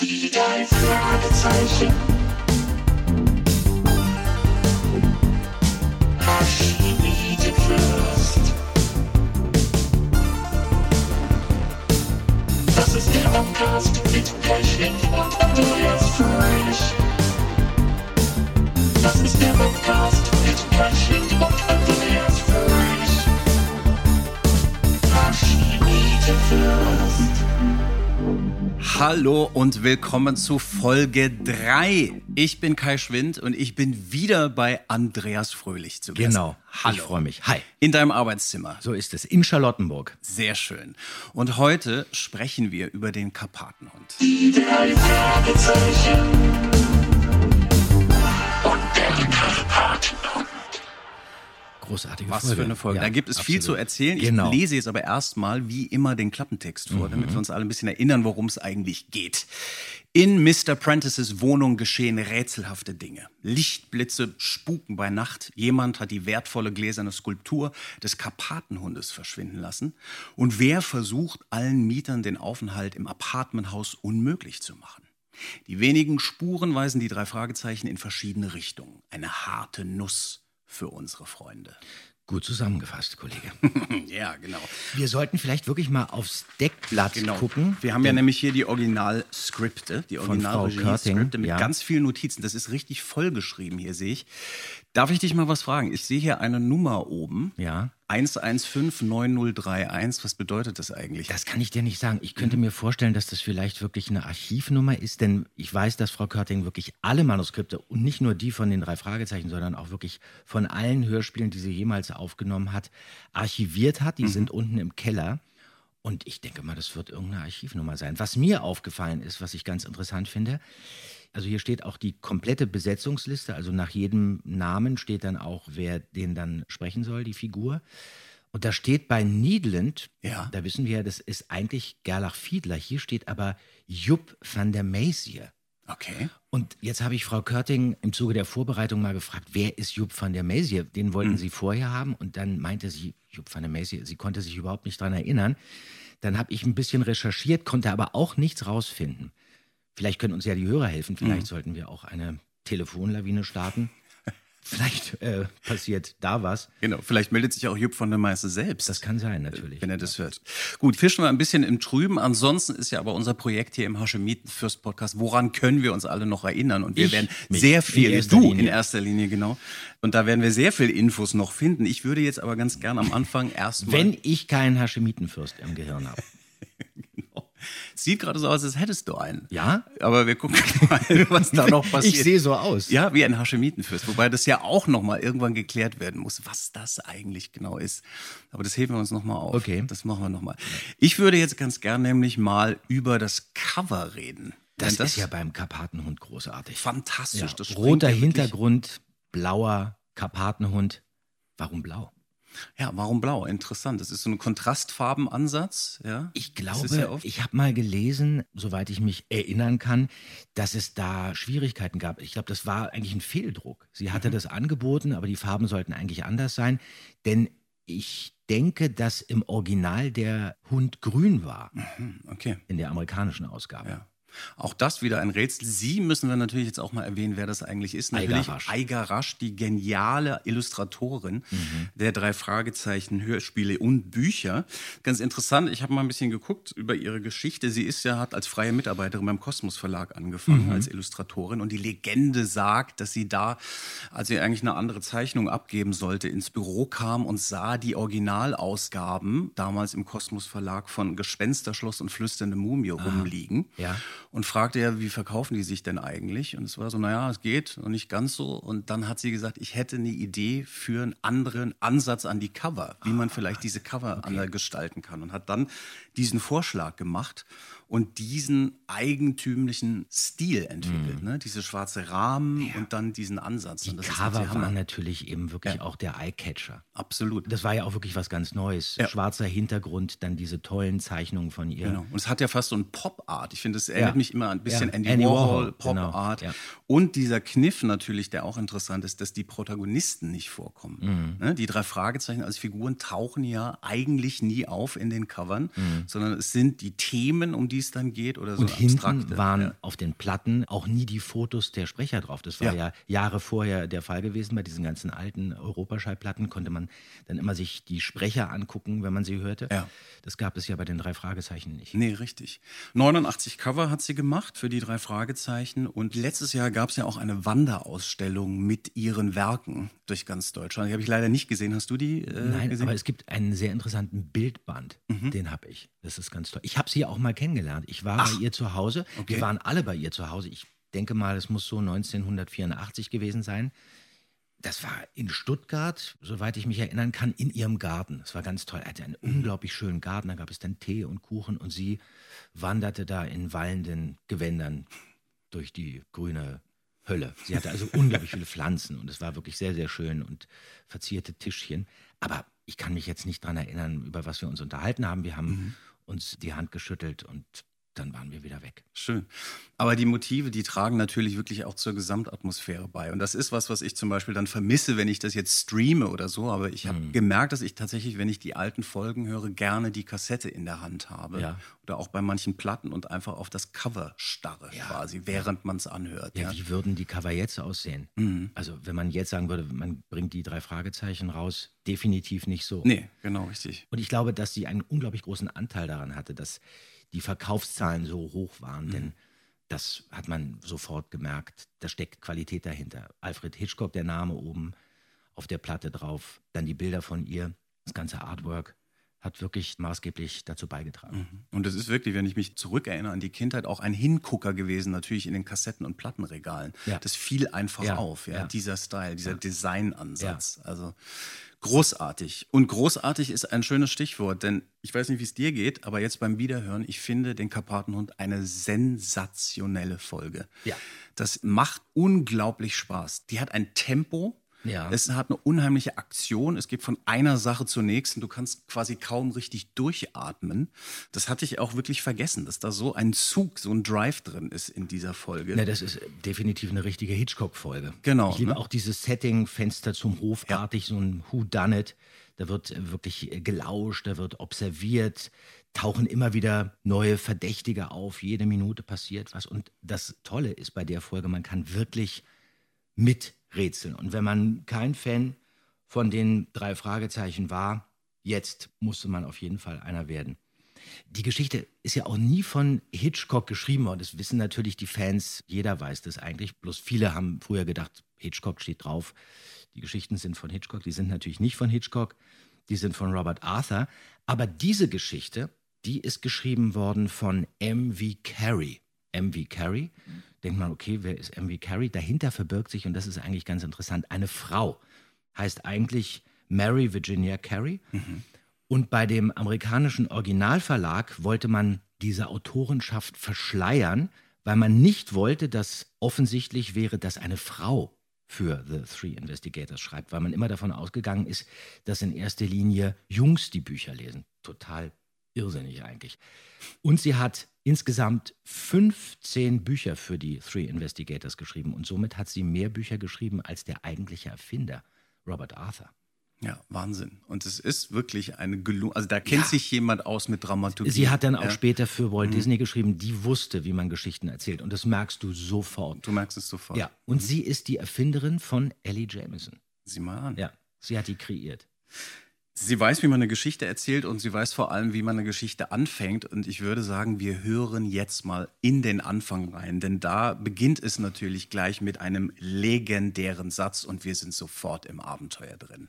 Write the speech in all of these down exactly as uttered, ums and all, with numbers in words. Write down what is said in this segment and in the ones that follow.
Die drei Fragezeichen. Archimede Fürst. Das ist der Podcast mit Pechling und Andreas Fröhlich. Das ist der Podcast mit Pechling und Andreas Fröhlich. Archimede Fürst. Hallo und willkommen zu Folge drei. Ich bin Kai Schwind und ich bin wieder bei Andreas Fröhlich zu Gast. Genau, Hallo. Ich freue mich. Hi. In deinem Arbeitszimmer. So ist es, in Charlottenburg. Sehr schön. Und heute sprechen wir über den Karpatenhund. Die drei Fragezeichen. Und der Karpatenhund. Großartige Was Folge. für eine Folge. Ja, da gibt es viel absolut. zu erzählen. Genau. Ich lese jetzt aber erstmal wie immer den Klappentext vor, Mhm. damit wir uns alle ein bisschen erinnern, worum es eigentlich geht. In Mister Prentices Wohnung geschehen rätselhafte Dinge. Lichtblitze spuken bei Nacht. Jemand hat die wertvolle gläserne Skulptur des Karpatenhundes verschwinden lassen. Und wer versucht, allen Mietern den Aufenthalt im Apartmenthaus unmöglich zu machen? Die wenigen Spuren weisen die drei Fragezeichen in verschiedene Richtungen. Eine harte Nuss für unsere Freunde. Gut zusammengefasst, Kollege. Ja, genau. Wir sollten vielleicht wirklich mal aufs Deckblatt Genau. gucken. Wir haben ja nämlich hier die Originalskripte, die Von Frau Originalregie-Skripte mit ja. ganz vielen Notizen. Das ist richtig vollgeschrieben hier, sehe ich. Darf ich dich mal was fragen? Ich sehe hier eine Nummer oben. Ja. eins eins fünf neun null drei eins. Was bedeutet das eigentlich? Das kann ich dir nicht sagen. Ich könnte mir vorstellen, dass das vielleicht wirklich eine Archivnummer ist, denn ich weiß, dass Frau Körting wirklich alle Manuskripte und nicht nur die von den drei Fragezeichen, sondern auch wirklich von allen Hörspielen, die sie jemals aufgenommen hat, archiviert hat. Die mhm. sind unten im Keller. Und ich denke mal, das wird irgendeine Archivnummer sein. Was mir aufgefallen ist, was ich ganz interessant finde, also hier steht auch die komplette Besetzungsliste, also nach jedem Namen steht dann auch, wer den dann sprechen soll, die Figur. Und da steht bei Nederland, Ja. da wissen wir ja, das ist eigentlich Gerlach Fiedler. Hier steht aber Joep van der Meisier. Okay. Und jetzt habe ich Frau Körting im Zuge der Vorbereitung mal gefragt, wer ist Joep van der Meisier? Den wollten Mhm. sie vorher haben und dann meinte sie, Joep van der Meisier, sie konnte sich überhaupt nicht dran erinnern. Dann habe ich ein bisschen recherchiert, konnte aber auch nichts rausfinden. Vielleicht können uns ja die Hörer helfen, vielleicht Mhm. sollten wir auch eine Telefonlawine starten. Vielleicht äh, passiert da was. Genau, vielleicht meldet sich auch Jupp von der Meister selbst. Das kann sein, natürlich. Wenn er das hört. Gut, fischen wir ein bisschen im Trüben. Ansonsten ist ja aber unser Projekt hier im Hashemiten-Fürst-Podcast, woran können wir uns alle noch erinnern? Und wir Ich werden mich. sehr viel, In erster du Linie. in erster Linie, genau. Und da werden wir sehr viel Infos noch finden. Ich würde jetzt aber ganz gern am Anfang erstmal... Wenn ich keinen Haschemitenfürst im Gehirn habe. Genau. Sieht gerade so aus, als hättest du einen. Ja? Aber wir gucken mal, was da noch passiert. Ich sehe so aus. Ja, wie ein Haschemitenfürst. Wobei das ja auch noch mal irgendwann geklärt werden muss, was das eigentlich genau ist. Aber das heben wir uns noch mal auf. Okay. Das machen wir noch mal. Ich würde jetzt ganz gern nämlich mal über das Cover reden. Das, Denn ist ja beim Karpatenhund großartig. fantastisch. Ja. Das springt Roter ja wirklich- Hintergrund, blauer Karpatenhund. Warum blau? Ja, warum blau? Interessant. Das ist so ein Kontrastfarbenansatz. Ja? Ich Das ist ja glaube, oft- ich habe mal gelesen, soweit ich mich erinnern kann, dass es da Schwierigkeiten gab. Ich glaube, das war eigentlich ein Fehldruck. Sie hatte Mhm. das angeboten, aber die Farben sollten eigentlich anders sein. Denn ich denke, dass im Original der Hund grün war, Hm, okay. in der amerikanischen Ausgabe. Ja. Auch das wieder ein Rätsel. Sie müssen wir natürlich jetzt auch mal erwähnen, wer das eigentlich ist. Natürlich Rasch. Aiga Rasch, die geniale Illustratorin Mhm. der drei Fragezeichen Hörspiele und Bücher. Ganz interessant, ich habe mal ein bisschen geguckt über ihre Geschichte. Sie ist ja, hat als freie Mitarbeiterin beim Kosmos Verlag angefangen, Mhm. als Illustratorin. Und die Legende sagt, dass sie da, als sie eigentlich eine andere Zeichnung abgeben sollte, ins Büro kam und sah die Originalausgaben, damals im Kosmos Verlag, von Gespensterschloss und Flüsternde Mumie rumliegen. Ja. Und fragte ja, wie verkaufen die sich denn eigentlich? Und es war so, naja, es geht und nicht ganz so. Und dann hat sie gesagt, ich hätte eine Idee für einen anderen Ansatz an die Cover, wie man vielleicht diese Cover anders gestalten kann. Und hat dann diesen Vorschlag gemacht und diesen eigentümlichen Stil entwickelt. Ne? Diese schwarze Rahmen und dann diesen Ansatz. Die und das ist Cover natürlich Hammer. waren natürlich eben wirklich Ja. auch der Eyecatcher. Absolut. Das war ja auch wirklich was ganz Neues. Ja. Schwarzer Hintergrund, dann diese tollen Zeichnungen von ihr. Genau. Und es hat ja fast so ein Pop-Art. Ich finde, es erinnert Ja. mich immer ein bisschen Ja. Andy, Andy Warhol, Warhol, Pop-Art. genau. Ja. Und dieser Kniff natürlich, der auch interessant ist, dass die Protagonisten nicht vorkommen. Mhm. Ne? Die drei Fragezeichen als Figuren tauchen ja eigentlich nie auf in den Covern, Mhm. sondern es sind die Themen, um die es dann geht oder so Und hinten abstrakte. waren ja. auf den Platten auch nie die Fotos der Sprecher drauf. Das war ja, Ja. Jahre vorher der Fall gewesen. Bei diesen ganzen alten Europaschallplatten konnte man dann immer sich die Sprecher angucken, wenn man sie hörte. Ja. Das gab es ja bei den drei Fragezeichen nicht. Nee, richtig. neunundachtzig Cover hat sie gemacht für die drei Fragezeichen. Und letztes Jahr gab es ja auch eine Wanderausstellung mit ihren Werken durch ganz Deutschland. Die habe ich leider nicht gesehen. Hast du die äh, Nein, gesehen? aber es gibt einen sehr interessanten Bildband. Den habe ich. Das ist ganz toll. Ich habe sie auch mal kennengelernt. Ich war Ach. bei ihr zu Hause. Okay. Wir waren alle bei ihr zu Hause. Ich denke mal, es muss so neunzehnhundertvierundachtzig gewesen sein. Das war in Stuttgart, soweit ich mich erinnern kann, in ihrem Garten. Das war ganz toll. Er hatte einen unglaublich schönen Garten. Da gab es dann Tee und Kuchen und sie wanderte da in wallenden Gewändern durch die grüne Hölle. Sie hatte also unglaublich viele Pflanzen und es war wirklich sehr, sehr schön und verzierte Tischchen. Aber ich kann mich jetzt nicht dran erinnern, über was wir uns unterhalten haben. Wir haben Mhm. uns die Hand geschüttelt und dann waren wir wieder weg. Schön. Aber die Motive, die tragen natürlich wirklich auch zur Gesamtatmosphäre bei. Und das ist was, was ich zum Beispiel dann vermisse, wenn ich das jetzt streame oder so. Aber ich habe Mhm. gemerkt, dass ich tatsächlich, wenn ich die alten Folgen höre, gerne die Kassette in der Hand habe. Ja. Oder auch bei manchen Platten und einfach auf das Cover starre Ja. quasi, während man es anhört. Ja, Ja. wie würden die Cover jetzt aussehen? Mhm. Also wenn man jetzt sagen würde, man bringt die drei Fragezeichen raus, definitiv nicht so. Nee, genau, richtig. Und ich glaube, dass sie einen unglaublich großen Anteil daran hatte, dass die Verkaufszahlen so hoch waren, denn das hat man sofort gemerkt. Da steckt Qualität dahinter. Alfred Hitchcock, der Name oben auf der Platte drauf, dann die Bilder von ihr, das ganze Artwork hat wirklich maßgeblich dazu beigetragen. Und es ist wirklich, wenn ich mich zurückerinnere an die Kindheit, auch ein Hingucker gewesen, natürlich in den Kassetten- und Plattenregalen. Ja. Das fiel einfach Ja, auf, ja, ja. dieser Style, dieser Designansatz. Also großartig. Und großartig ist ein schönes Stichwort, denn ich weiß nicht, wie es dir geht, aber jetzt beim Wiederhören, ich finde den Karpatenhund eine sensationelle Folge. Ja. Das macht unglaublich Spaß. Die hat ein Tempo. Ja. Es hat eine unheimliche Aktion. Es geht von einer Sache zur nächsten. Du kannst quasi kaum richtig durchatmen. Das hatte ich auch wirklich vergessen, dass da so ein Zug, so ein Drive drin ist in dieser Folge. Na, das ist definitiv eine richtige Hitchcock-Folge. Genau, Ich liebe ne? auch dieses Setting, Fenster zum Hofartig, so ein Whodunit. Da wird äh, wirklich äh, gelauscht, da wird observiert, tauchen immer wieder neue Verdächtige auf. Jede Minute passiert was. Und das Tolle ist bei der Folge, man kann wirklich miträtseln. Und wenn man kein Fan von den drei Fragezeichen war, jetzt musste man auf jeden Fall einer werden. Die Geschichte ist ja auch nie von Hitchcock geschrieben worden. Das wissen natürlich die Fans. Jeder weiß das eigentlich. Bloß viele haben früher gedacht, Hitchcock steht drauf. Die Geschichten sind von Hitchcock. Die sind natürlich nicht von Hitchcock. Die sind von Robert Arthur. Aber diese Geschichte, die ist geschrieben worden von M V Carey. M V Carey. Denkt man, okay, wer ist M V Carey? Dahinter verbirgt sich, und das ist eigentlich ganz interessant, eine Frau. Heißt eigentlich Mary Virginia Carey. Und bei dem amerikanischen Originalverlag wollte man diese Autorenschaft verschleiern, weil man nicht wollte, dass offensichtlich wäre, dass eine Frau für The Three Investigators schreibt, weil man immer davon ausgegangen ist, dass in erster Linie Jungs die Bücher lesen. Total irrsinnig eigentlich. Und sie hat insgesamt fünfzehn Bücher für die Three Investigators geschrieben und somit hat sie mehr Bücher geschrieben als der eigentliche Erfinder, Robert Arthur. Ja, Wahnsinn. Und es ist wirklich eine gelungene, also da kennt Ja. sich jemand aus mit Dramaturgie. Sie hat dann auch ja. später für Walt Disney geschrieben, die wusste, wie man Geschichten erzählt. Und das merkst du sofort. Du merkst es sofort. Ja, und sie ist die Erfinderin von Ellie Jameson. Sieh mal an. Ja, sie hat die kreiert. Sie weiß, wie man eine Geschichte erzählt und sie weiß vor allem, wie man eine Geschichte anfängt. Und ich würde sagen, wir hören jetzt mal in den Anfang rein, denn da beginnt es natürlich gleich mit einem legendären Satz und wir sind sofort im Abenteuer drin.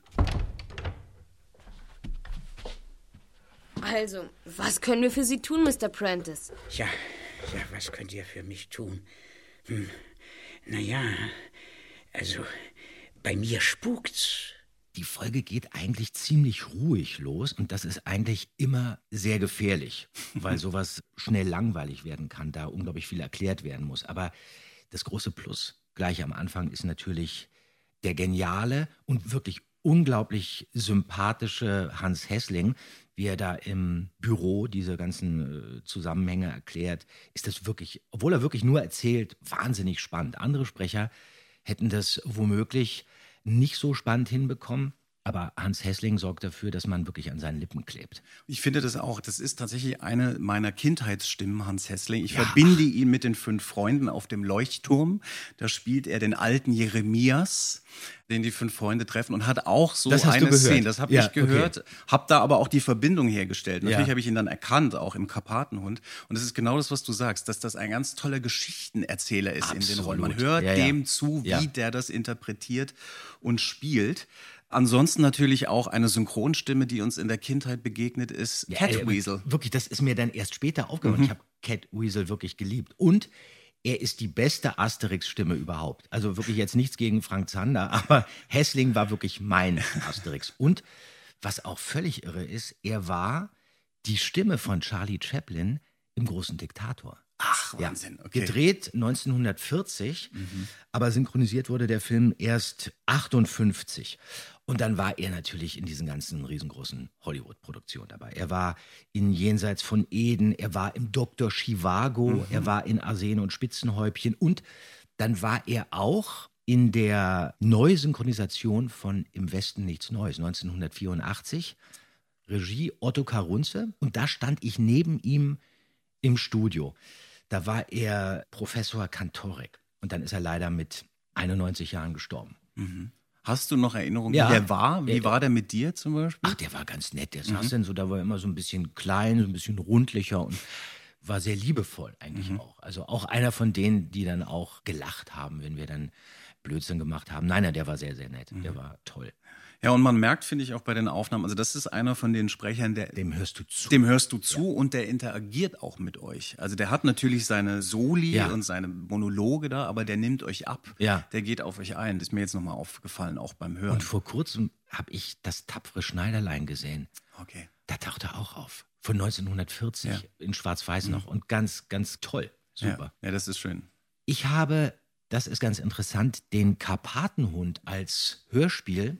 Also, was können wir für Sie tun, Mister Prentice? Ja, ja, was könnt ihr für mich tun? Hm, naja, also, bei mir spukt's. Die Folge geht eigentlich ziemlich ruhig los und das ist eigentlich immer sehr gefährlich, weil sowas schnell langweilig werden kann, da unglaublich viel erklärt werden muss. Aber das große Plus gleich am Anfang ist natürlich der geniale und wirklich unglaublich sympathische Hans Hessling, wie er da im Büro diese ganzen äh, Zusammenhänge erklärt, ist das wirklich, obwohl er wirklich nur erzählt, wahnsinnig spannend. Andere Sprecher hätten das womöglich nicht so spannend hinbekommen, Aber Hans Hessling sorgt dafür, dass man wirklich an seinen Lippen klebt. Ich finde das auch. Das ist tatsächlich eine meiner Kindheitsstimmen, Hans Hessling. Ich ja. verbinde ihn mit den fünf Freunden auf dem Leuchtturm. Da spielt er den alten Jeremias, den die fünf Freunde treffen und hat auch so das hast eine du gehört. Szene. Das habe ja, ich gehört, okay. habe da aber auch die Verbindung hergestellt. Natürlich ja. habe ich ihn dann erkannt, auch im Karpatenhund. Und das ist genau das, was du sagst, dass das ein ganz toller Geschichtenerzähler ist Absolut. in den Rollen. Man hört ja, ja. dem zu, wie ja. der das interpretiert und spielt. Ansonsten natürlich auch eine Synchronstimme, die uns in der Kindheit begegnet ist, ja, Catweasel. Wirklich, das ist mir dann erst später aufgefallen. Mhm. Ich habe Catweasel wirklich geliebt. Und er ist die beste Asterix-Stimme überhaupt. Also wirklich jetzt nichts gegen Frank Zander, aber Hessling war wirklich mein Asterix. Und was auch völlig irre ist, er war die Stimme von Charlie Chaplin im Großen Diktator. Ach, Wahnsinn. Ja, okay. Gedreht neunzehnhundertvierzig, mhm. aber synchronisiert wurde der Film erst achtundfünfzig. Und dann war er natürlich in diesen ganzen riesengroßen Hollywood-Produktionen dabei. Er war in Jenseits von Eden, er war im Doktor Zhivago, mhm. er war in Arsen und Spitzenhäubchen und dann war er auch in der Neusynchronisation von Im Westen nichts Neues, neunzehnhundertvierundachtzig. Regie Otto Karunze und da stand ich neben ihm im Studio. Da war er Professor Kantorek und dann ist er leider mit einundneunzig Jahren gestorben. Mhm. Hast du noch Erinnerungen, ja. wie der war? Wie ja. war der mit dir zum Beispiel? Ach, der war ganz nett. Der saß mhm. dann so, da war er immer so ein bisschen klein, so ein bisschen rundlicher und war sehr liebevoll eigentlich mhm. auch. Also auch einer von denen, die dann auch gelacht haben, wenn wir dann Blödsinn gemacht haben. Nein, nein, der war sehr, sehr nett. Mhm. Der war toll. Ja, und man merkt, finde ich, auch bei den Aufnahmen, also das ist einer von den Sprechern, der... Dem hörst du zu. Dem hörst du zu ja. und der interagiert auch mit euch. Also der hat natürlich seine Soli ja. und seine Monologe da, aber der nimmt euch ab. Ja. Der geht auf euch ein. Das ist mir jetzt nochmal aufgefallen, auch beim Hören. Und vor kurzem habe ich das tapfere Schneiderlein gesehen. Okay. Da taucht er auch auf. Von neunzehnhundertvierzig ja. in Schwarz-Weiß mhm. noch und ganz, ganz toll. Super. Ja. ja, das ist schön. Ich habe, das ist ganz interessant, den Karpatenhund als Hörspiel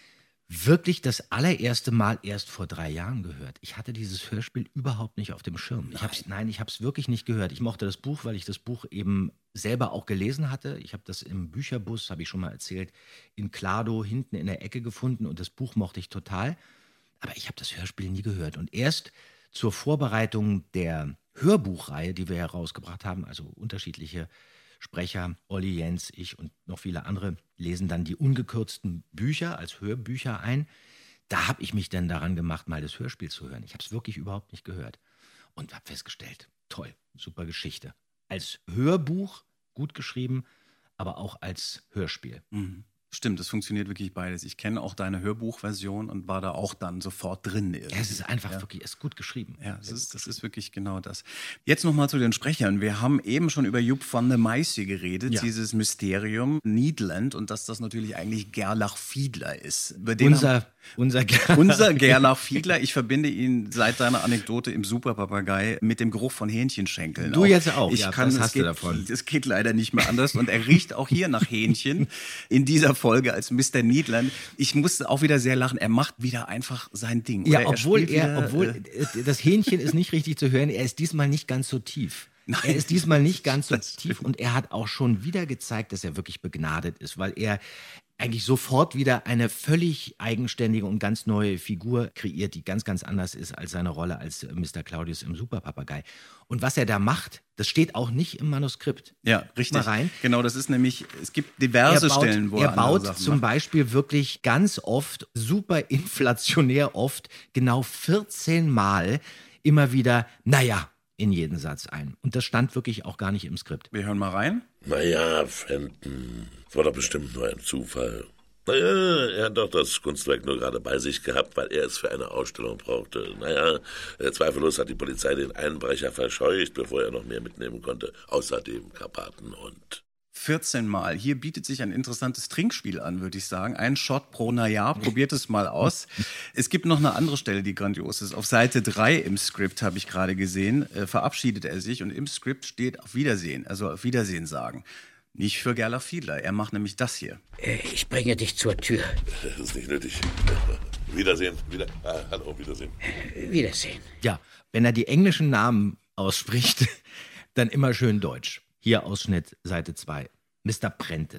wirklich das allererste Mal erst vor drei Jahren gehört. Ich hatte dieses Hörspiel überhaupt nicht auf dem Schirm. Ich hab's, nein, ich habe es wirklich nicht gehört. Ich mochte das Buch, weil ich das Buch eben selber auch gelesen hatte. Ich habe das im Bücherbus, habe ich schon mal erzählt, in Klado hinten in der Ecke gefunden und das Buch mochte ich total. Aber ich habe das Hörspiel nie gehört. Und erst zur Vorbereitung der Hörbuchreihe, die wir herausgebracht haben, also unterschiedliche Sprecher, Olli Jens, ich und noch viele andere, lesen dann die ungekürzten Bücher als Hörbücher ein. Da habe ich mich dann daran gemacht, mal das Hörspiel zu hören. Ich habe es wirklich überhaupt nicht gehört und habe festgestellt, toll, super Geschichte. Als Hörbuch gut geschrieben, aber auch als Hörspiel. Mhm. Stimmt, es funktioniert wirklich beides. Ich kenne auch deine Hörbuchversion und war da auch dann sofort drin. Irgendwie. Ja, es ist einfach ja. wirklich, es ist gut geschrieben. Ja, das ist, das ist wirklich genau das. Jetzt nochmal zu den Sprechern. Wir haben eben schon über Joep van der Meijse geredet, ja. dieses Mysterium Nederland und dass das natürlich eigentlich Gerlach Fiedler ist. Über den unser, haben, unser, unser Gerlach Fiedler. Ich verbinde ihn seit deiner Anekdote im Superpapagei mit dem Geruch von Hähnchenschenkeln. Du auch. jetzt auch, ich ja, kann, das hast geht, du davon. Das geht leider nicht mehr anders und er riecht auch hier nach Hähnchen in dieser Folge als Mister Nederland. Ich musste auch wieder sehr lachen. Er macht wieder einfach sein Ding. Ja, Oder obwohl er, er, wieder, obwohl äh, das Hähnchen ist nicht richtig zu hören. Er ist diesmal nicht ganz so tief. Nein, er ist diesmal nicht ganz so das tief stimmt. und er hat auch schon wieder gezeigt, dass er wirklich begnadet ist, weil er eigentlich sofort wieder eine völlig eigenständige und ganz neue Figur kreiert, die ganz, ganz anders ist als seine Rolle als Mister Claudius im Superpapagei. Und was er da macht, das steht auch nicht im Manuskript. Ja, richtig. Mal rein. Genau, das ist nämlich, es gibt diverse er baut, Stellen, wo er er baut andere Sachen zum macht. Beispiel wirklich ganz oft, super inflationär oft, genau vierzehn Mal immer wieder, naja, in jeden Satz ein. Und das stand wirklich auch gar nicht im Skript. Wir hören mal rein. Naja, Fenton, das war doch bestimmt nur ein Zufall. Naja, er hat doch das Kunstwerk nur gerade bei sich gehabt, weil er es für eine Ausstellung brauchte. Naja, zweifellos hat die Polizei den Einbrecher verscheucht, bevor er noch mehr mitnehmen konnte. Außerdem Karpaten und... vierzehn Mal. Hier bietet sich ein interessantes Trinkspiel an, würde ich sagen. Ein Shot pro Naja. Probiert es mal aus. Es gibt noch eine andere Stelle, die grandios ist. Auf Seite drei im Skript, habe ich gerade gesehen, äh, verabschiedet er sich und im Skript steht auf Wiedersehen, also auf Wiedersehen sagen. Nicht für Gerlach Fiedler. Er macht nämlich das hier. Äh, ich bringe dich zur Tür. Das ist nicht nötig. Wiedersehen. Wieder, ah, hallo, Wiedersehen. Äh, Wiedersehen. Ja, wenn er die englischen Namen ausspricht, dann immer schön deutsch. Hier Ausschnitt, Seite zwei. Mister Prentice.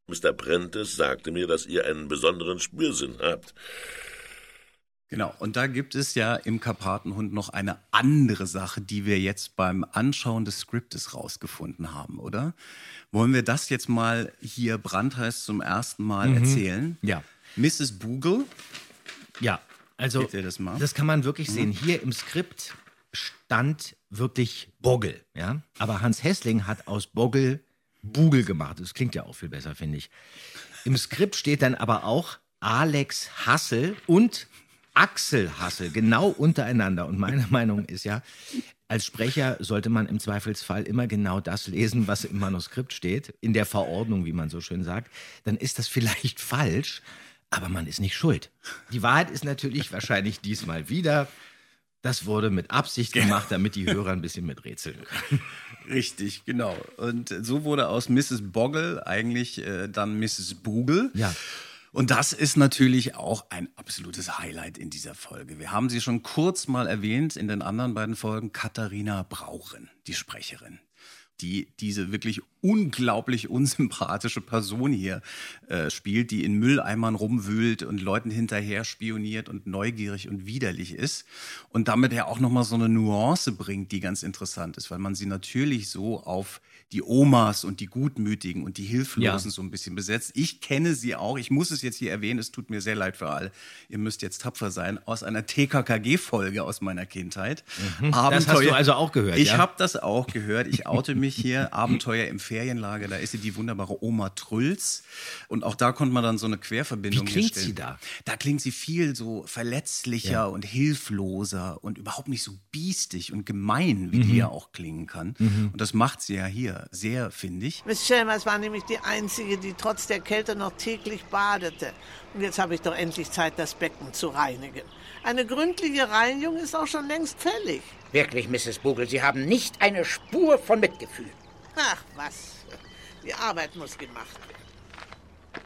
Mister Prentice sagte mir, dass ihr einen besonderen Spürsinn habt. Genau, und da gibt es ja im Karpatenhund noch eine andere Sache, die wir jetzt beim Anschauen des Skriptes rausgefunden haben, oder? Wollen wir das jetzt mal hier brandheiß zum ersten Mal Mhm. erzählen? Ja. Misses Bugle, Ja, also Seht ihr das mal? das kann man wirklich sehen. Hier im Skript stand wirklich Boggle, ja. Aber Hans Hessling hat aus Boggle Bugel gemacht. Das klingt ja auch viel besser, finde ich. Im Skript steht dann aber auch Alex Hassel und Axel Hassel, genau untereinander. Und meine Meinung ist ja, als Sprecher sollte man im Zweifelsfall immer genau das lesen, was im Manuskript steht, in der Verordnung, wie man so schön sagt. Dann ist das vielleicht falsch, aber man ist nicht schuld. Die Wahrheit ist natürlich wahrscheinlich diesmal wieder, das wurde mit Absicht gemacht, damit die Hörer ein bisschen miträtseln können. richtig, genau. Und so wurde aus Misses Boggle eigentlich äh, dann Misses Bugle. Ja. Und das ist natürlich auch ein absolutes Highlight in dieser Folge. Wir haben sie schon kurz mal erwähnt in den anderen beiden Folgen. Katharina Brauchen, die Sprecherin, die diese wirklich unglaublich unsympathische Person hier äh, spielt, die in Mülleimern rumwühlt und Leuten hinterher spioniert und neugierig und widerlich ist und damit ja auch nochmal so eine Nuance bringt, die ganz interessant ist, weil man sie natürlich so auf die Omas und die Gutmütigen und die Hilflosen Ja. so ein bisschen besetzt. Ich kenne sie auch, ich muss es jetzt hier erwähnen, es tut mir sehr leid für alle, ihr müsst jetzt tapfer sein, aus einer T K K G-Folge aus meiner Kindheit. Das hast du also auch gehört, Ich ja? habe das auch gehört, ich oute mich hier, Abenteuer im Ferienlager, da ist sie die wunderbare Oma Trülls und auch da konnte man dann so eine Querverbindung Wie klingt herstellen. sie da? Da klingt sie viel so verletzlicher Ja. und hilfloser und überhaupt nicht so biestig und gemein, wie Mhm. die ja auch klingen kann. Und das macht sie ja hier sehr, finde ich. Miss Chalmers war nämlich die Einzige, die trotz der Kälte noch täglich badete. Und jetzt habe ich doch endlich Zeit, das Becken zu reinigen. Eine gründliche Reinigung ist auch schon längst fällig. Wirklich, Misses Bugle, Sie haben nicht eine Spur von Mitgefühl. Ach, was. Die Arbeit muss gemacht werden.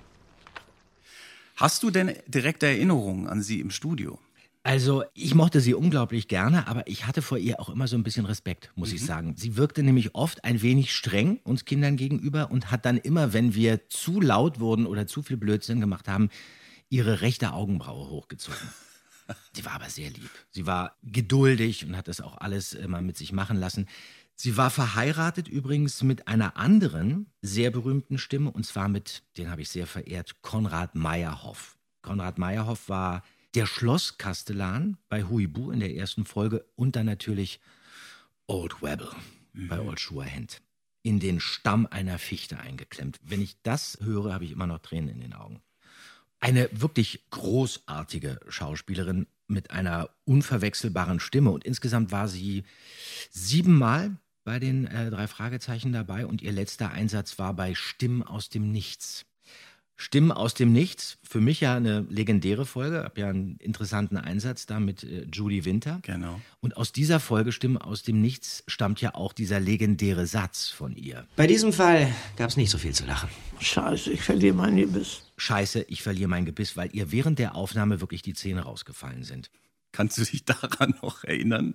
Hast du denn direkte Erinnerungen an sie im Studio? Also, ich mochte sie unglaublich gerne, aber ich hatte vor ihr auch immer so ein bisschen Respekt, muss ich sagen. Sie wirkte nämlich oft ein wenig streng uns Kindern gegenüber und hat dann immer, wenn wir zu laut wurden oder zu viel Blödsinn gemacht haben, ihre rechte Augenbraue hochgezogen. Sie war aber sehr lieb. Sie war geduldig und hat das auch alles immer mit sich machen lassen. Sie war verheiratet übrigens mit einer anderen sehr berühmten Stimme, und zwar mit, den habe ich sehr verehrt, Konrad Meyerhoff. Konrad Meyerhoff war der Schlosskastellan bei Huibu in der ersten Folge und dann natürlich Old Webble bei Old Shatterhand. In den Stamm einer Fichte eingeklemmt. Wenn ich das höre, habe ich immer noch Tränen in den Augen. Eine wirklich großartige Schauspielerin mit einer unverwechselbaren Stimme. Und insgesamt war sie siebenmal bei den äh, drei Fragezeichen dabei und ihr letzter Einsatz war bei Stimmen aus dem Nichts. Stimmen aus dem Nichts, für mich ja eine legendäre Folge, habe ja einen interessanten Einsatz da mit äh, Judy Winter. Genau. Und aus dieser Folge Stimmen aus dem Nichts stammt ja auch dieser legendäre Satz von ihr. Bei diesem Fall gab es nicht so viel zu lachen. Scheiße, ich verliere mein Gebiss. Scheiße, ich verliere mein Gebiss, weil ihr während der Aufnahme wirklich die Zähne rausgefallen sind. Kannst du dich daran noch erinnern?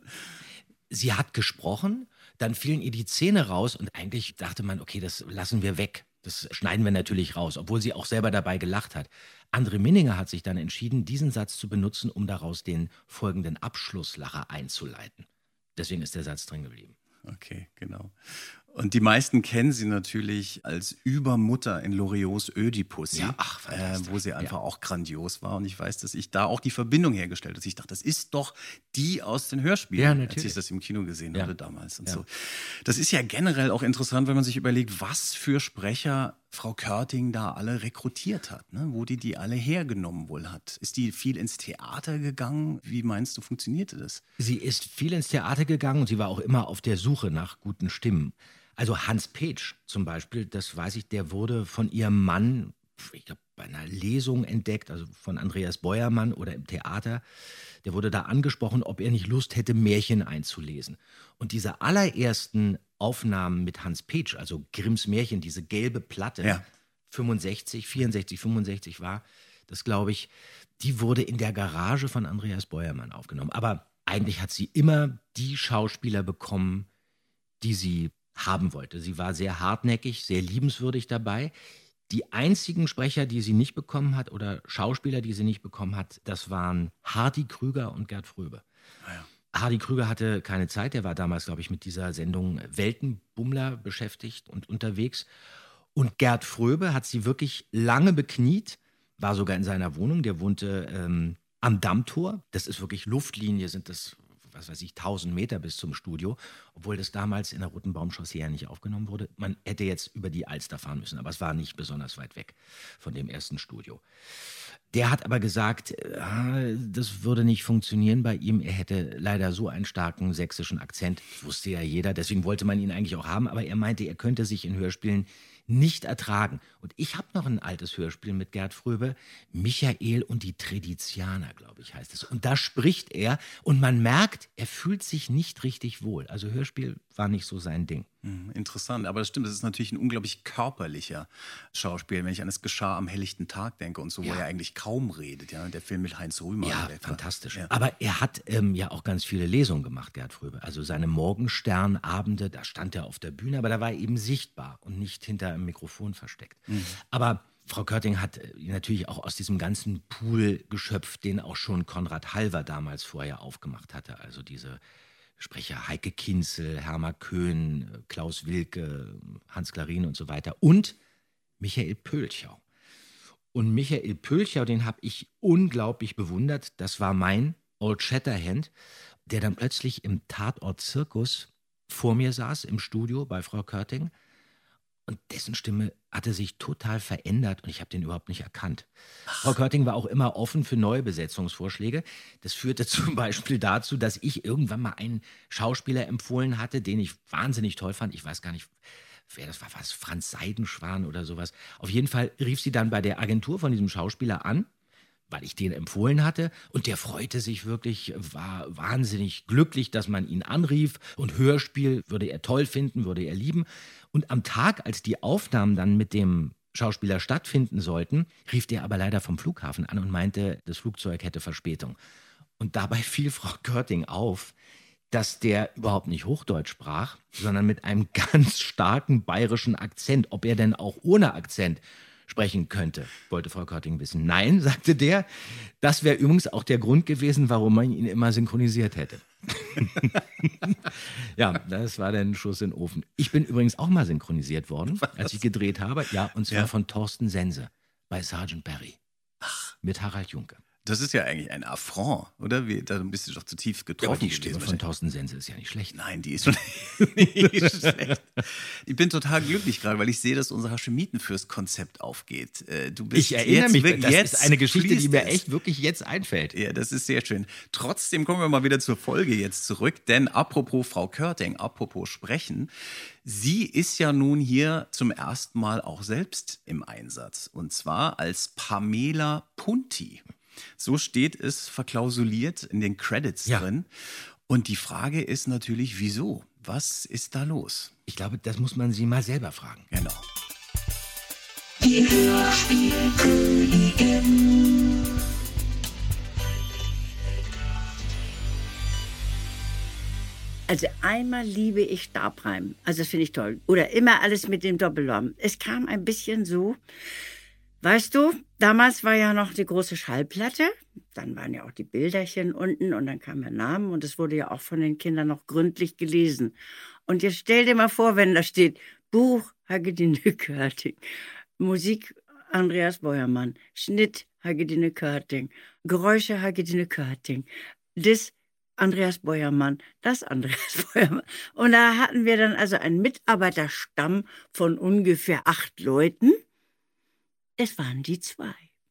Sie hat gesprochen, dann fielen ihr die Zähne raus und eigentlich dachte man, okay, das lassen wir weg. Das schneiden wir natürlich raus, obwohl sie auch selber dabei gelacht hat. André Minninger hat sich dann entschieden, diesen Satz zu benutzen, um daraus den folgenden Abschlusslacher einzuleiten. Deswegen ist der Satz drin geblieben. Okay, genau. Und die meisten kennen sie natürlich als Übermutter in Loriots Ödipus, Ja, ach, äh, fantastisch. wo sie einfach Ja. auch grandios war. Und ich weiß, dass ich da auch die Verbindung hergestellt habe. Ich dachte, das ist doch die aus den Hörspielen, Ja, als natürlich. ich das im Kino gesehen Ja. habe damals. Und Ja. so. Das ist ja generell auch interessant, wenn man sich überlegt, was für Sprecher Frau Körting da alle rekrutiert hat, ne? Wo die die alle hergenommen wohl hat. Ist die viel ins Theater gegangen? Wie meinst du, funktionierte das? Sie ist viel ins Theater gegangen und sie war auch immer auf der Suche nach guten Stimmen. Also Hans Petsch zum Beispiel, das weiß ich, der wurde von ihrem Mann, ich glaube, bei einer Lesung entdeckt, also von Andreas Beuermann oder im Theater. Der wurde da angesprochen, ob er nicht Lust hätte, Märchen einzulesen. Und diese allerersten Aufnahmen mit Hans Petsch, also Grimms Märchen, diese gelbe Platte, Ja. fünfundsechzig, vierundsechzig, fünfundsechzig war, das glaube ich, die wurde in der Garage von Andreas Beuermann aufgenommen. Aber eigentlich hat sie immer die Schauspieler bekommen, die sie haben wollte. Sie war sehr hartnäckig, sehr liebenswürdig dabei. Die einzigen Sprecher, die sie nicht bekommen hat, oder Schauspieler, die sie nicht bekommen hat, das waren Hardy Krüger und Gerd Fröbe. Ah ja. Hardy Krüger hatte keine Zeit, der war damals, glaube ich, mit dieser Sendung Weltenbummler beschäftigt und unterwegs. Und Gerd Fröbe hat sie wirklich lange bekniet, war sogar in seiner Wohnung, der wohnte ähm, am Dammtor. Das ist wirklich Luftlinie, sind das, was weiß ich, tausend Meter bis zum Studio, obwohl das damals in der Roten Baumchaussee ja nicht aufgenommen wurde. Man hätte jetzt über die Alster fahren müssen, aber es war nicht besonders weit weg von dem ersten Studio. Der hat aber gesagt, äh, das würde nicht funktionieren bei ihm. Er hätte leider so einen starken sächsischen Akzent. Das wusste ja jeder, deswegen wollte man ihn eigentlich auch haben. Aber er meinte, er könnte sich in Hörspielen nicht ertragen. Und ich habe noch ein altes Hörspiel mit Gerd Fröbe, Michael und die Tradizianer, glaube ich, heißt es. Und da spricht er und man merkt, er fühlt sich nicht richtig wohl. Also Hörspiel war nicht so sein Ding. Hm, interessant, aber das stimmt, das ist natürlich ein unglaublich körperlicher Schauspiel, wenn ich an Es geschah am helllichten Tag denke und so, Ja. wo er eigentlich kaum redet, ja, der Film mit Heinz Rühmer. Ja, der- fantastisch. Ja. Aber er hat ähm, ja auch ganz viele Lesungen gemacht, Gerd Fröbe. Also seine Morgensternabende, da stand er auf der Bühne, aber da war er eben sichtbar und nicht hinter einem Mikrofon versteckt. Aber Frau Körting hat äh, natürlich auch aus diesem ganzen Pool geschöpft, den auch schon Konrad Halver damals vorher aufgemacht hatte. Also diese Sprecher Heike Kinzel, Herma Köhn, Klaus Wilke, Hans Klarin und so weiter. Und Michael Pölchau. Und Michael Pölchau, den habe ich unglaublich bewundert. Das war mein Old Shatterhand, der dann plötzlich im Tatort Zirkus vor mir saß, im Studio bei Frau Körting. Und dessen Stimme hatte sich total verändert und ich habe den überhaupt nicht erkannt. Frau Körting war auch immer offen für neue Besetzungsvorschläge. Das führte zum Beispiel dazu, dass ich irgendwann mal einen Schauspieler empfohlen hatte, den ich wahnsinnig toll fand. Ich weiß gar nicht, wer das war, was Franz Seidenschwan oder sowas. Auf jeden Fall rief sie dann bei der Agentur von diesem Schauspieler an, weil ich den empfohlen hatte. Und der freute sich wirklich, war wahnsinnig glücklich, dass man ihn anrief. Und Hörspiel würde er toll finden, würde er lieben. Und am Tag, als die Aufnahmen dann mit dem Schauspieler stattfinden sollten, rief der aber leider vom Flughafen an und meinte, das Flugzeug hätte Verspätung. Und dabei fiel Frau Körting auf, dass der überhaupt nicht Hochdeutsch sprach, sondern mit einem ganz starken bayerischen Akzent. Ob er denn auch ohne Akzent sprechen könnte, wollte Frau Körting wissen. Nein, sagte der, das wäre übrigens auch der Grund gewesen, warum man ihn immer synchronisiert hätte. Ja, das war dann ein Schuss in den Ofen. Ich bin übrigens auch mal synchronisiert worden, als ich gedreht habe. Ja, und zwar Ja. von Thorsten Sense bei Sergeant Barry. Mit Harald Junke. Das ist ja eigentlich ein Affront, oder? Wie, da bist du doch zu tief getroffen Die gewesen. Stimme von Thorsten Sense ist ja nicht schlecht. Nein, die ist schon nicht schlecht. Ich bin total glücklich gerade, weil ich sehe, dass unser Haschemitenfürst-Konzept aufgeht. Äh, Du bist Ich erinnere jetzt, mich, wirklich- das jetzt ist eine Geschichte, die fließt mir es. echt wirklich jetzt einfällt. Ja, das ist sehr schön. Trotzdem kommen wir mal wieder zur Folge jetzt zurück, denn apropos Frau Körting, apropos Sprechen, sie ist ja nun hier zum ersten Mal auch selbst im Einsatz und zwar als Pamela Punti. So steht es verklausuliert in den Credits Ja. drin. Und die Frage ist natürlich, wieso? Was ist da los? Ich glaube, das muss man sie mal selber fragen. Genau. Die Hörspielkönigin. Also einmal liebe ich Stabreim. Also das finde ich toll. Oder immer alles mit dem Doppelorm. Es kam ein bisschen so, weißt du, damals war ja noch die große Schallplatte. Dann waren ja auch die Bilderchen unten und dann kam der Name und es wurde ja auch von den Kindern noch gründlich gelesen. Und jetzt stell dir mal vor, wenn da steht, Buch Hagedine Körting, Musik Andreas Beuermann, Schnitt Hagedine Körting, Geräusche Hagedine Körting, das Andreas Beuermann, das Andreas Beuermann. Und da hatten wir dann also einen Mitarbeiterstamm von ungefähr acht Leuten. Es waren die zwei.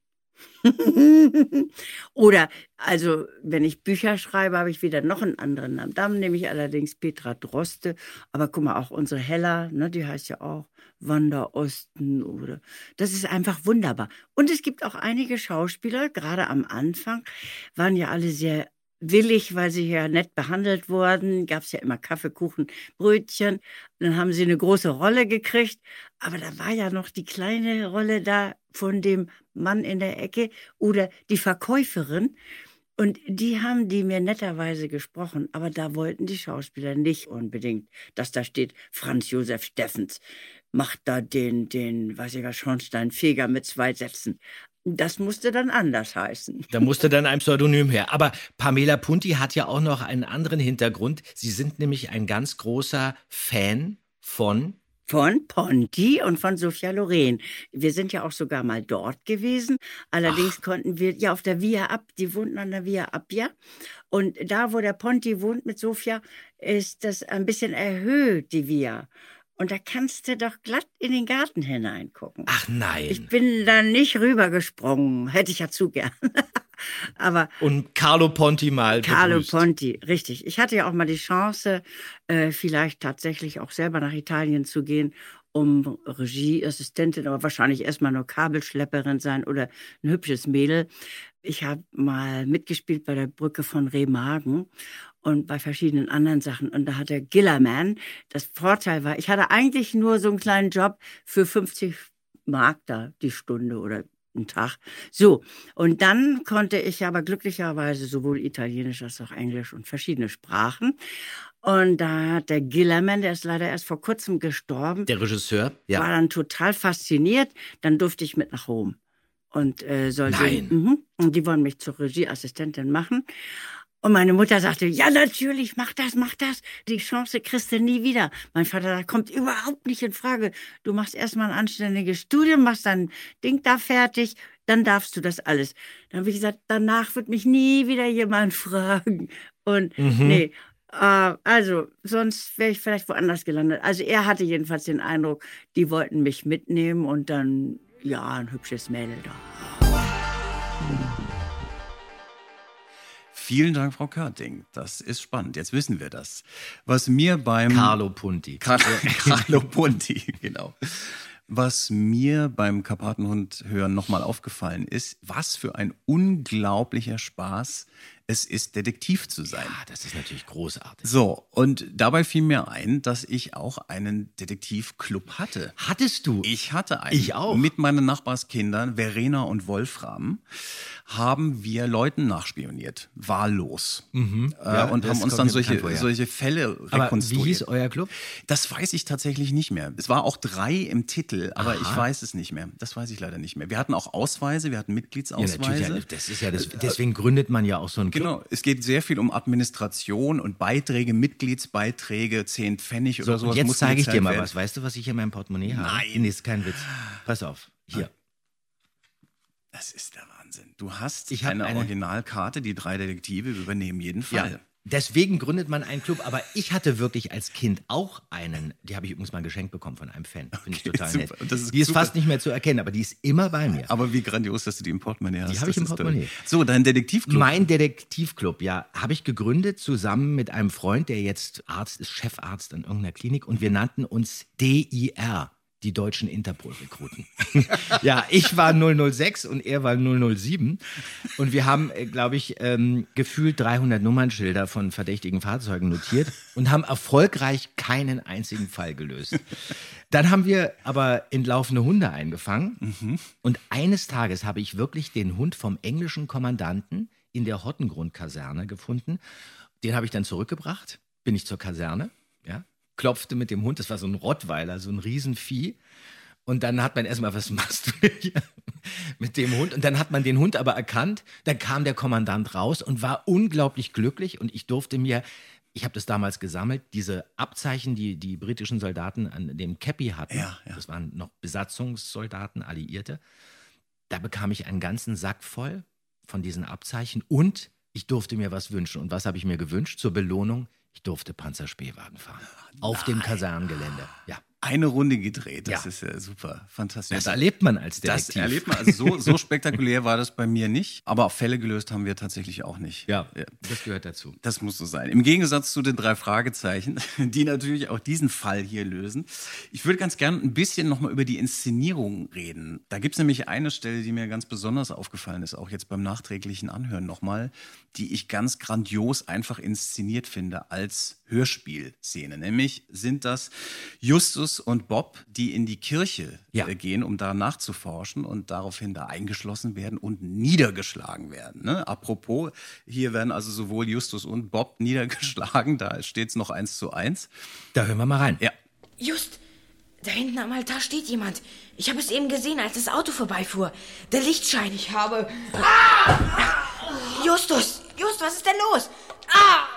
Oder, also, wenn ich Bücher schreibe, habe ich wieder noch einen anderen Namen. Da nehme ich allerdings Petra Droste. Aber guck mal, auch unsere Hella, ne, die heißt ja auch Wanda Osten. Oder das ist einfach wunderbar. Und es gibt auch einige Schauspieler, gerade am Anfang, waren ja alle sehr willig, weil sie ja nett behandelt wurden. Gab es ja immer Kaffee, Kuchen, Brötchen. Dann haben sie eine große Rolle gekriegt. Aber da war ja noch die kleine Rolle da von dem Mann in der Ecke oder die Verkäuferin. Und die haben die mir netterweise gesprochen. Aber da wollten die Schauspieler nicht unbedingt, dass da steht Franz Josef Steffens. macht da den, den, weiß ich was, Schornsteinfeger mit zwei Sätzen. Das musste dann anders heißen. Da musste dann ein Pseudonym her. Aber Pamela Punti hat ja auch noch einen anderen Hintergrund. Sie sind nämlich ein ganz großer Fan von... Von Ponti und von Sophia Loren. Wir sind ja auch sogar mal dort gewesen. Allerdings Ach. konnten wir, ja, auf der Via Ab, die wohnten an der Via Appia. Und da, wo der Ponti wohnt mit Sophia, ist das ein bisschen erhöht, die Via. Und da kannst du doch glatt in den Garten hineingucken. Ach nein. Ich bin da nicht rübergesprungen. Hätte ich ja zu gern. Aber und Carlo Ponti mal Carlo begrüßt. Ponti, richtig. Ich hatte ja auch mal die Chance, äh, vielleicht tatsächlich auch selber nach Italien zu gehen, um Regieassistentin, aber wahrscheinlich erstmal nur Kabelschlepperin sein oder ein hübsches Mädel. Ich habe mal mitgespielt bei der Brücke von Remagen und bei verschiedenen anderen Sachen. Und da hat der Gillerman, das Vorteil war, ich hatte eigentlich nur so einen kleinen Job für fünfzig Mark da die Stunde oder einen Tag. So, und dann konnte ich aber glücklicherweise sowohl Italienisch als auch Englisch und verschiedene Sprachen. Und da hat der Gillerman, der ist leider erst vor kurzem gestorben. Der Regisseur, ja. War dann total fasziniert. Dann durfte ich mit nach Rom. Und äh, sollte, Nein. Mhm, und die wollen mich zur Regieassistentin machen. Und meine Mutter sagte, ja, natürlich, mach das, mach das. Die Chance kriegst du nie wieder. Mein Vater sagt, kommt überhaupt nicht in Frage. Du machst erstmal ein anständiges Studium, machst dein Ding da fertig, dann darfst du das alles. Dann habe ich gesagt, danach wird mich nie wieder jemand fragen. Und Mhm. nee, äh, also sonst wäre ich vielleicht woanders gelandet. Also er hatte jedenfalls den Eindruck, die wollten mich mitnehmen und dann, ja, ein hübsches Mädel da. Vielen Dank, Frau Körting. Das ist spannend. Jetzt wissen wir das. Was mir beim... Carlo Punti. Car Carlo Punti, genau. Was mir beim Karpatenhund-Hören nochmal aufgefallen ist, was für ein unglaublicher Spaß es ist, Detektiv zu sein. Ja, das ist natürlich großartig. So, und dabei fiel mir ein, dass ich auch einen Detektivclub hatte. Hattest du? Ich hatte einen. Ich auch. Mit meinen Nachbarskindern, Verena und Wolfram, haben wir Leuten nachspioniert. Wahllos. Mhm. Äh, Ja, und das haben uns kommt dann mir solche, bekannt vor, ja. solche Fälle Aber rekonstruiert. wie hieß euer Club? Das weiß ich tatsächlich nicht mehr. Es war auch drei im Titel, aber Aha. ich weiß es nicht mehr. Das weiß ich leider nicht mehr. Wir hatten auch Ausweise, wir hatten Ja, Mitgliedsausweise. natürlich. Ja, das ist ja das, deswegen gründet man ja auch so einen Club. Genau, es geht sehr viel um Administration und Beiträge, Mitgliedsbeiträge, zehn Pfennig oder So, sowas. und jetzt muss zeige ich gezahlt dir mal werden. was. Weißt du, was ich in meinem Portemonnaie habe? Nein. Nee, ist kein Witz. Pass auf. Hier. Das ist der Wahnsinn. Du hast Ich hab eine, eine- Originalkarte, die drei Detektive übernehmen jeden Fall. Ja. Deswegen gründet man einen Club, aber ich hatte wirklich als Kind auch einen, die habe ich übrigens mal geschenkt bekommen von einem Fan. Finde ich Okay, total super. nett. Und das ist die ist super. fast nicht mehr zu erkennen, aber die ist immer bei mir. Aber wie grandios, dass du die im Portemonnaie hast. Die habe ich Das im ist toll. Portemonnaie. So, dein Detektivclub. Mein Detektivclub, ja, habe ich gegründet zusammen mit einem Freund, der jetzt Arzt ist, Chefarzt an irgendeiner Klinik, und wir nannten uns D I R, die deutschen Interpol-Rekruten. Ja, ich war null null sechs und er war null null sieben und wir haben, glaube ich, ähm, gefühlt dreihundert Nummernschilder von verdächtigen Fahrzeugen notiert und haben erfolgreich keinen einzigen Fall gelöst. Dann haben wir aber entlaufene Hunde eingefangen Mhm. und eines Tages habe ich wirklich den Hund vom englischen Kommandanten in der Hottengrund-Kaserne gefunden. Den habe ich dann zurückgebracht, bin ich zur Kaserne, ja, klopfte mit dem Hund, das war so ein Rottweiler, so ein Riesenvieh. Und dann hat man erstmal, was machst du hier mit dem Hund? Und dann hat man den Hund aber erkannt. Dann kam der Kommandant raus und war unglaublich glücklich. Und ich durfte mir, ich habe das damals gesammelt, diese Abzeichen, die die britischen Soldaten an dem Käppi hatten, Ja, ja. das waren noch Besatzungssoldaten, Alliierte, da bekam ich einen ganzen Sack voll von diesen Abzeichen. Und ich durfte mir was wünschen. Und was habe ich mir gewünscht zur Belohnung? Ich durfte Panzerspähwagen fahren. Auf dem Kasernengelände. Ja. Eine Runde gedreht, das Ja. ist ja super, fantastisch. Das erlebt man als Das Detektiv. erlebt man, also so, so spektakulär war das bei mir nicht, aber Fälle gelöst haben wir tatsächlich auch nicht. Ja, das gehört dazu. Das muss so sein. Im Gegensatz zu den drei Fragezeichen, die natürlich auch diesen Fall hier lösen. Ich würde ganz gerne ein bisschen nochmal über die Inszenierung reden. Da gibt es nämlich eine Stelle, die mir ganz besonders aufgefallen ist, auch jetzt beim nachträglichen Anhören nochmal, die ich ganz grandios einfach inszeniert finde als Hörspielszene. Nämlich sind das Justus und Bob, die in die Kirche Ja. äh, gehen, um da nachzuforschen und daraufhin da eingeschlossen werden und niedergeschlagen werden. Ne? Apropos, hier werden also sowohl Justus und Bob niedergeschlagen, da steht es noch eins zu eins. Da hören wir mal rein. Ja. Just, Da hinten am Altar steht jemand. Ich habe es eben gesehen, als das Auto vorbeifuhr. Der Lichtschein. Ich habe... Ah! Justus! Just, was ist denn los? Ah!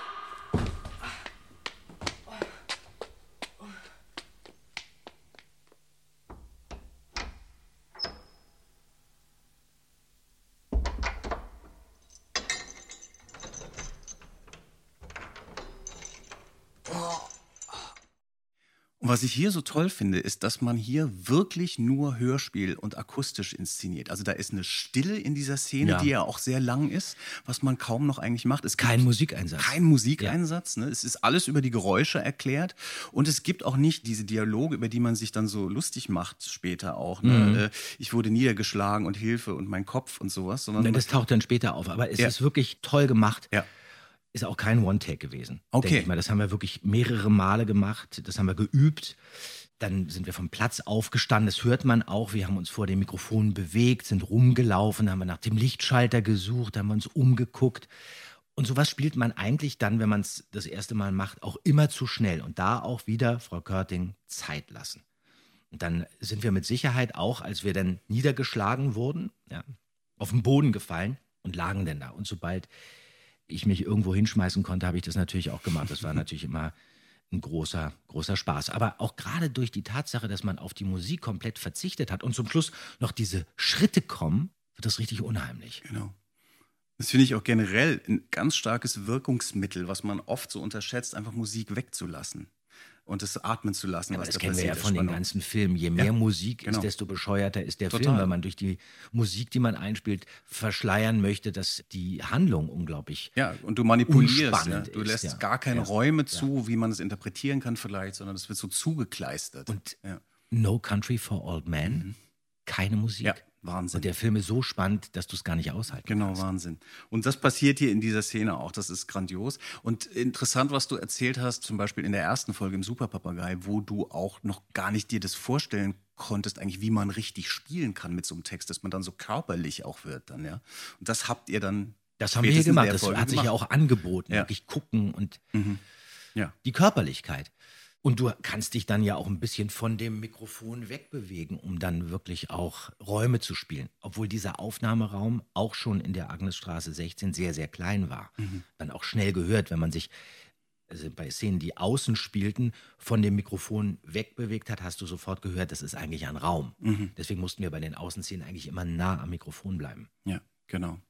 Und was ich hier so toll finde, ist, dass man hier wirklich nur Hörspiel und akustisch inszeniert. Also da ist eine Stille in dieser Szene, Ja. die ja auch sehr lang ist, was man kaum noch eigentlich macht. Es gibt Kein Musikeinsatz. Kein Musikeinsatz. Ne? Es ist alles über die Geräusche erklärt. Und es gibt auch nicht diese Dialoge, über die man sich dann so lustig macht später auch. Ne? Mhm. Äh, Ich wurde niedergeschlagen und Hilfe und mein Kopf und sowas. Sondern Nein, das taucht dann später auf. Aber es Ja. ist wirklich toll gemacht. Ja. Ist auch kein One-Take gewesen. Okay. Denke ich mal. Das haben wir wirklich mehrere Male gemacht. Das haben wir geübt. Dann sind wir vom Platz aufgestanden. Das hört man auch. Wir haben uns vor dem Mikrofon bewegt, sind rumgelaufen, haben wir nach dem Lichtschalter gesucht, haben wir uns umgeguckt. Und sowas spielt man eigentlich dann, wenn man es das erste Mal macht, auch immer zu schnell. Und da auch wieder, Frau Körting, Zeit lassen. Und dann sind wir mit Sicherheit auch, als wir dann niedergeschlagen wurden, ja, auf den Boden gefallen und lagen dann da. Und sobald ich mich irgendwo hinschmeißen konnte, habe ich das natürlich auch gemacht. Das war natürlich immer ein großer, großer Spaß. Aber auch gerade durch die Tatsache, dass man auf die Musik komplett verzichtet hat und zum Schluss noch diese Schritte kommen, wird das richtig unheimlich. Genau. Das finde ich auch generell ein ganz starkes Wirkungsmittel, was man oft so unterschätzt, einfach Musik wegzulassen und es atmen zu lassen. Aber was das da kennen wir ja passiert, von der den Spannung. ganzen Filmen. Je mehr Ja, Musik genau. ist, desto bescheuerter ist der Total. Film, weil man durch die Musik, die man einspielt, verschleiern möchte, dass die Handlung unglaublich Ja, und du manipulierst. Ja. unspannend Du ist, lässt ja. gar keine Ja. Räume zu, wie man es interpretieren kann vielleicht, sondern es wird so zugekleistert. Und ja. No Country for Old Men, keine Musik. Ja, Wahnsinn. Und der Film ist so spannend, dass du es gar nicht aushalten Genau, kannst. Wahnsinn. Und das passiert hier in dieser Szene auch. Das ist grandios. Und interessant, was du erzählt hast, zum Beispiel in der ersten Folge im Superpapagei, wo du auch noch gar nicht dir das vorstellen konntest, eigentlich, wie man richtig spielen kann mit so einem Text, dass man dann so körperlich auch wird dann, ja. Und das habt ihr dann Das haben wir hier spätestens in gemacht. der Das Folge hat sich ja gemacht. auch angeboten. Ja. Wirklich gucken und Mhm. Ja. die Körperlichkeit. Und du kannst dich dann ja auch ein bisschen von dem Mikrofon wegbewegen, um dann wirklich auch Räume zu spielen. Obwohl dieser Aufnahmeraum auch schon in der Agnesstraße sechzehn sehr, sehr klein war. Mhm. Dann auch schnell gehört, wenn man sich also bei Szenen, die außen spielten, von dem Mikrofon wegbewegt hat, hast du sofort gehört, das ist eigentlich ein Raum. Mhm. Deswegen mussten wir bei den Außenszenen eigentlich immer nah am Mikrofon bleiben. Ja, genau.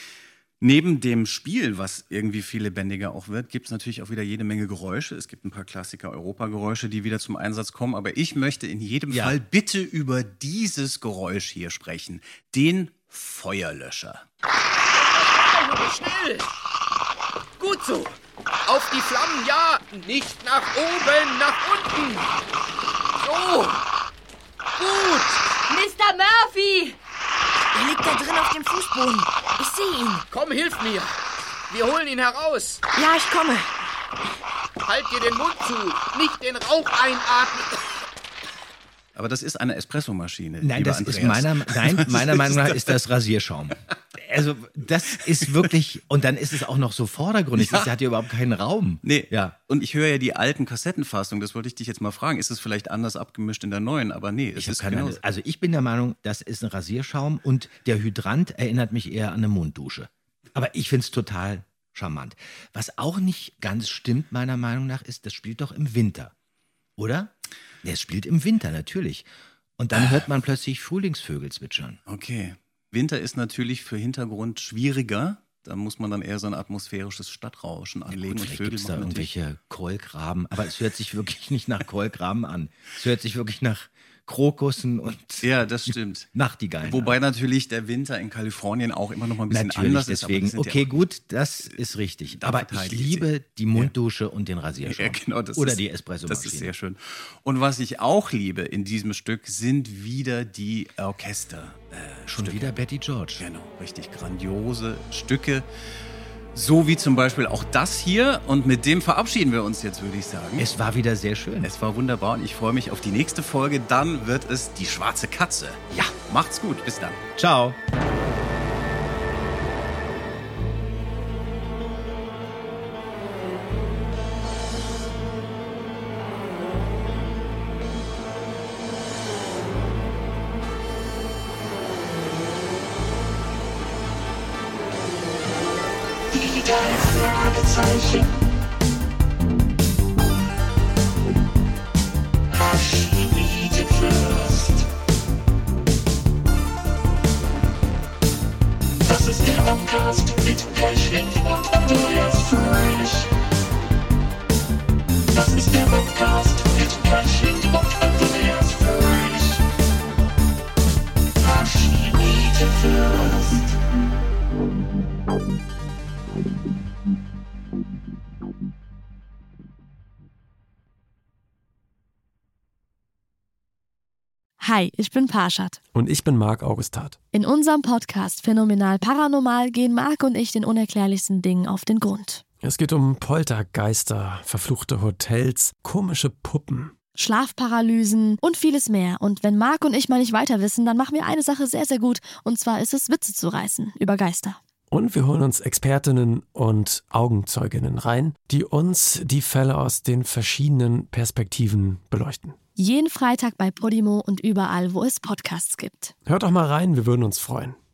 Neben dem Spiel, was irgendwie viel lebendiger auch wird, gibt es natürlich auch wieder jede Menge Geräusche. Es gibt ein paar Klassiker-Europageräusche, die wieder zum Einsatz kommen. Aber ich möchte in jedem Ja. Fall bitte über dieses Geräusch hier sprechen. Den Feuerlöscher. Schnell! Gut so! Auf die Flammen, ja! Nicht nach oben, nach unten! So! Gut! Mister Murphy! Er liegt da drin auf dem Fußboden. Ich sehe ihn. Komm, hilf mir! Wir holen ihn heraus! Ja, ich komme. Halt dir den Mund zu! Nicht den Rauch einatmen! Aber das ist eine Espressomaschine. Nein, lieber das ist Andreas. meiner, nein, Was meiner Meinung nach das ist das Rasierschaum. Also das ist wirklich, und dann ist es auch noch so vordergründig, Ja. das hat ja überhaupt keinen Raum. Nee, Ja. und ich höre ja die alten Kassettenfassungen, das wollte ich dich jetzt mal fragen. Ist es vielleicht anders abgemischt in der neuen? Aber nee, es Ich hab ist keine genau. Ahnung. Also ich bin der Meinung, das ist ein Rasierschaum und der Hydrant erinnert mich eher an eine Munddusche. Aber ich finde es total charmant. Was auch nicht ganz stimmt, meiner Meinung nach, ist, das spielt doch im Winter. Oder? Ja, es spielt im Winter, natürlich. Und dann hört man plötzlich Frühlingsvögel zwitschern. Okay. Winter ist natürlich für Hintergrund schwieriger. Da muss man dann eher so ein atmosphärisches Stadtrauschen anlegen. und Vielleicht Vögel gibt es da machen natürlich- irgendwelche Keulgraben, aber es hört sich wirklich nicht nach Keulgraben an. Es hört sich wirklich nach Krokussen und Ja, das stimmt. Nachtigallen Wobei natürlich der Winter in Kalifornien auch immer noch mal ein bisschen Natürlich, anders ist. aber deswegen. das sind ja Okay, auch- gut, das ist richtig. Da Aber ich verteidige ich liebe die Munddusche und den Rasierschaum. Ja, genau, das Oder ist, die Espressomaschine. Das ist sehr schön. Und was ich auch liebe in diesem Stück, sind wieder die Orchester. Äh, Schon Stücke. wieder Betty George. Genau, richtig grandiose Stücke. So wie zum Beispiel auch das hier. Und mit dem verabschieden wir uns jetzt, würde ich sagen. Es war wieder sehr schön. Es war wunderbar und ich freue mich auf die nächste Folge. Dann wird es die schwarze Katze. Ja, macht's gut. Bis dann. Ciao. drei Fragezeichen. Archimedefürst. Das ist der Podcast mit Pechling und Andreas Fröhlich. Das ist der Podcast mit Pechling und Andreas Fröhlich. Archimedefürst. Hi, ich bin Parshad. Und ich bin Marc Augustat. In unserem Podcast Phänomenal Paranormal gehen Marc und ich den unerklärlichsten Dingen auf den Grund. Es geht um Poltergeister, verfluchte Hotels, komische Puppen, Schlafparalysen und vieles mehr. Und wenn Marc und ich mal nicht weiter wissen, dann machen wir eine Sache sehr, sehr gut. Und zwar ist es, Witze zu reißen über Geister. Und wir holen uns Expertinnen und Augenzeuginnen rein, die uns die Fälle aus den verschiedenen Perspektiven beleuchten. Jeden Freitag bei Podimo und überall, wo es Podcasts gibt. Hört doch mal rein, wir würden uns freuen.